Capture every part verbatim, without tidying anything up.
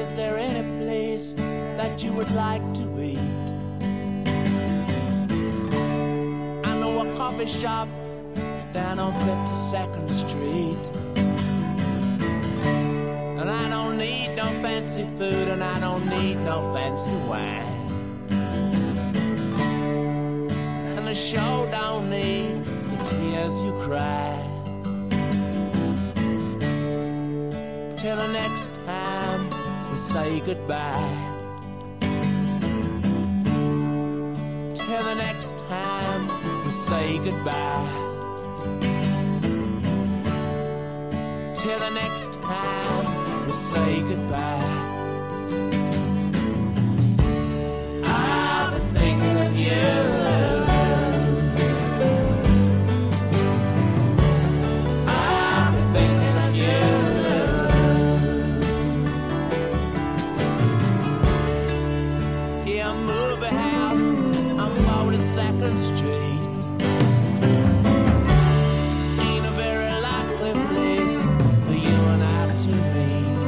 Is there any place that you would like to eat? I know a coffee shop down on fifty-second Street. And I don't need no fancy food, and I don't need no fancy wine. And the show don't need the tears you cry. Till the next time we say goodbye. Till the next time we say goodbye. Till the next time we say goodbye. I've been thinking of you. I've been thinking of you. Yeah, a movie house on forty-second Street. Ain't a very likely place for you and I to meet.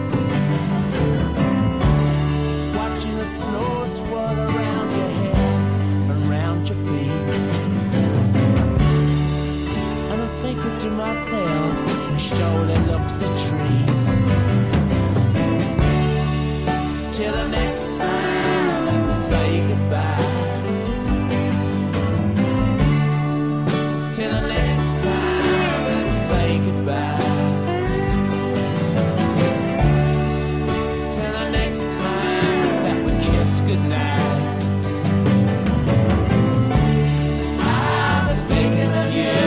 Watching the snow swirl around your hair, around your feet. And I'm thinking to myself, it surely looks a treat. Till the next time we say goodbye. Till the next time we say goodbye. Till the next time that we kiss goodnight. I've been thinking of you.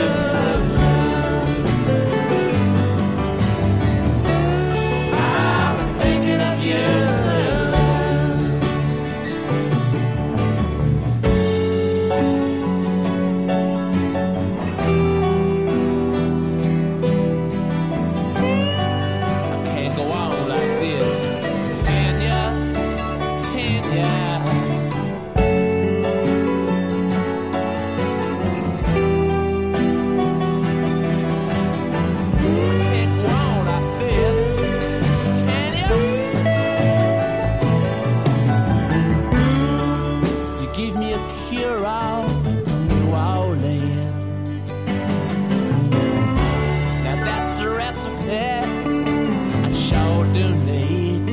I've been thinking of you. I can't go on like this. Can ya? Can ya? I can't go on like this. Can ya? You give me a cure-all from New Orleans. Now that's a recipe I sure do need.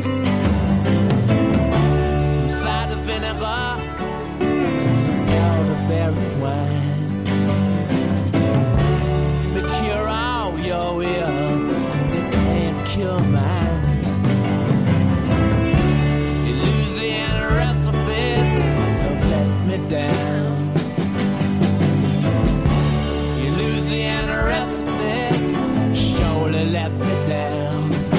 Some cider vinegar and some elderberry wine. Me cure all your ills, they can't cure mine. The Louisiana recipes have let me down. Your Louisiana recipes surely let me down.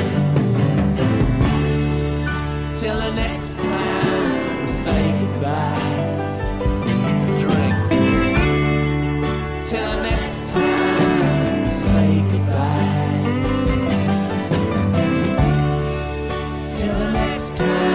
Till the next time we say goodbye. Drink. Till the next time we say goodbye. Till the next time